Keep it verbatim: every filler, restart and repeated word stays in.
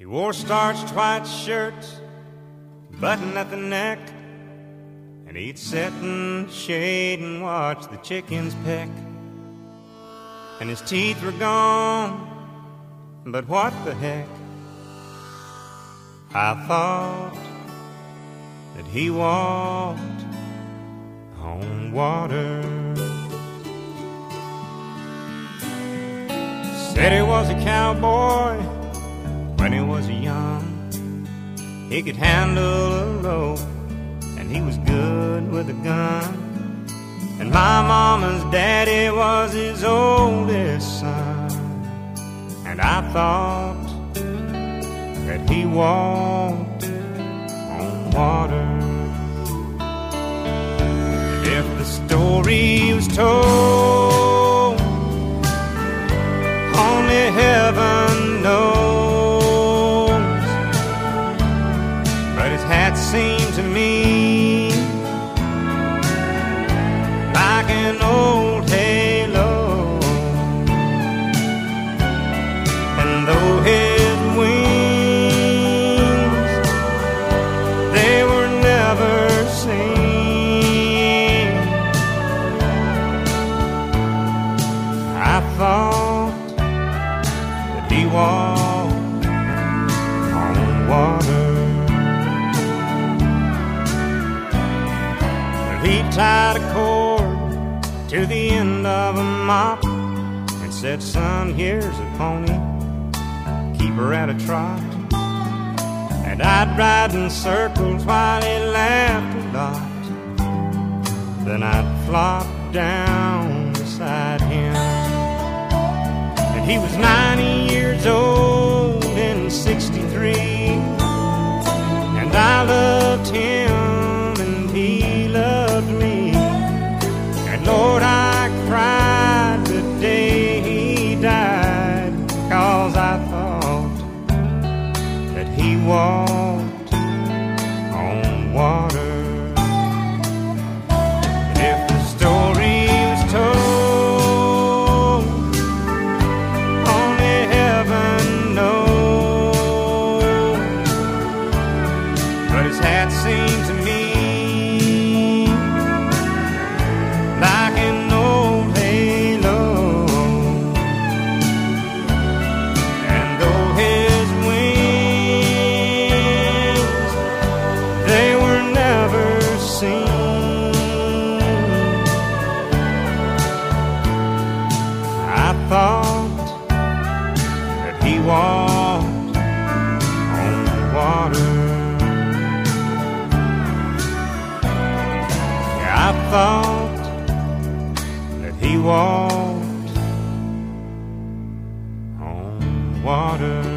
He wore starched white shirts, button at the neck, and he'd sit in the shade and watch the chickens peck. And his teeth were gone, but what the heck? I thought that he walked on water. Said he was a cowboy when he was young. He could handle a rope, and he was good with a gun. And my mama's daddy was his oldest son. And I thought that he walked on water. If the story was told, only heaven knows. But his hat seemed to me like an old halo. And though his wings, they were never seen, I thought that he walked on water. He tied a cord to the end of a mop and said, son, here's a pony, keep her at a trot. And I'd ride in circles while he laughed a lot. Then I'd flop down beside him. And he was ninety years old in sixty-three, and I loved him and he loved me. And Lord, I cried the day he died, 'cause I thought that he walked on water. If the story was told, only heaven knows. But his hat seemed to me like an old halo. And though his wings, they were never seen, I thought that he walked on water. Yeah, I thought that he walked on water.